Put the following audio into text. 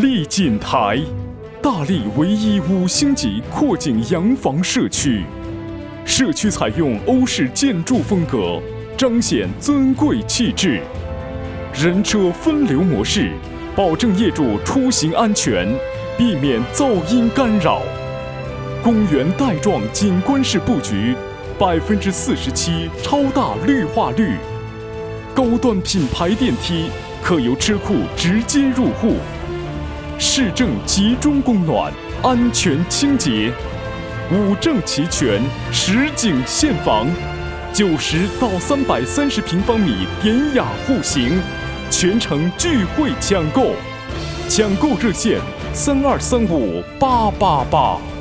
丽景台，大理唯一5星级阔景洋房社区。社区采用欧式建筑风格，彰显尊贵气质。人车分流模式，保证业主出行安全，避免噪音干扰。公园带状景观式布局，47%超大绿化率。高端品牌电梯可由车库直接入户。市政集中供暖，安全清洁，5证齐全，实景现房，90到330平方米典雅户型，全程聚会抢购，抢购热线：32358888。